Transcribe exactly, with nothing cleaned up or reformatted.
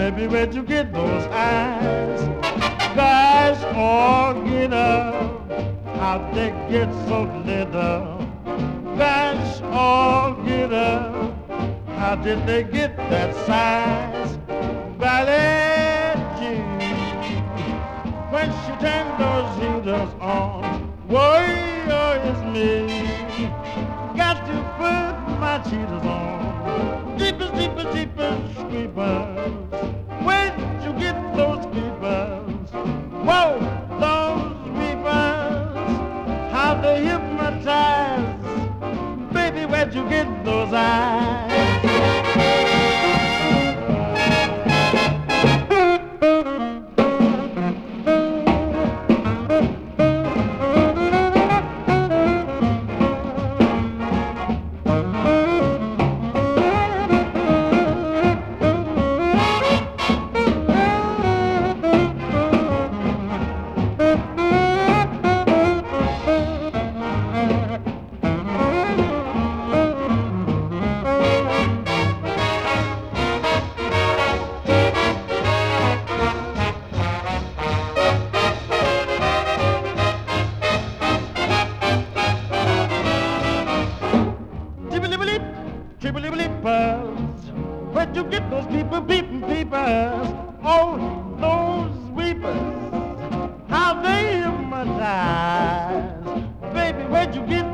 Baby, where'd you get those eyes? Guys all get up, how they get so lit up. Guys all get up, how did they get that size? Ballet Jean, when she turned those heaters on, whoa, it's me. Got to put my cheaters on. Jeepers, jeepers, jeepers, creepers. Where'd you get those creepers? Whoa, those creepers. How they hypnotize. Baby, where'd you get those eyes? Trippity-bleepers, where'd you get those people peeping peepers? Oh, those weepers, how they hypnotize. Baby, where'd you get